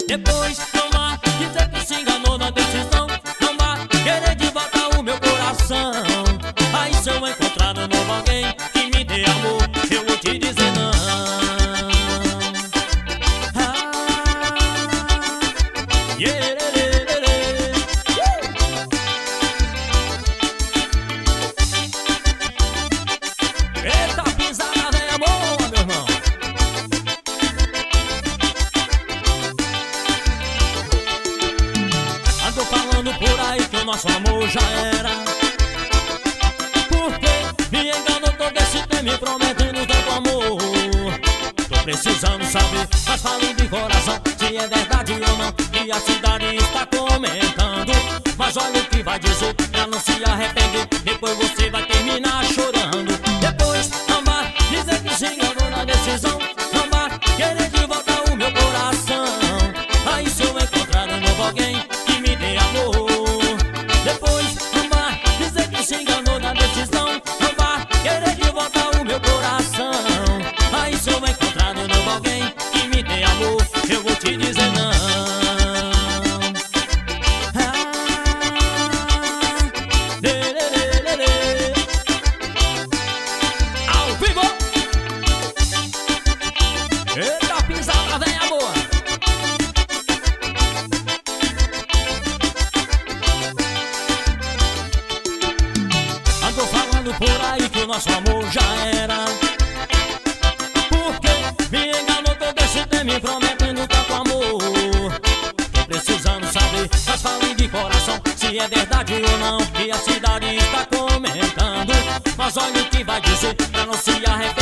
Depois não vá dizer que se enganou na decisão. Não vá querer de volta o meu coração. Aí se eu encontrar um novo alguém que me dê amor, eu vou te dizer não. Eita pisada velha boa, meu irmão. Ando falando por aí que o nosso amor já era. Porque me enganou todo esse tempo me prometendo tanto amor. Tô precisando saber, mas falo de coração, se é verdade ou não, que a cidade está comentando. Mas olha o que vai dizer, pra não se arrepender, depois você vai terminar chorando. Depois não vai dizer que se enganou na decisão. Não vai querer de volta o meu coração. Aí se eu encontrar um novo alguém que me dê amor. Depois não vai dizer que se enganou na decisão. Não vai querer de volta o meu coração. Aí se eu encontrar um novo alguém que me dê amor, eu vou te dizer não. Ao vivo! Eita pisada velha boa! Ando falando por aí que o nosso amor já era. Porque me enganou todo esse tempo me prometendo tanto amor. Tô precisando saber, mas falem de coração, se é verdade ou não, que a cidade está comentando. Mas olha o que vai dizer, pra não se arrepender,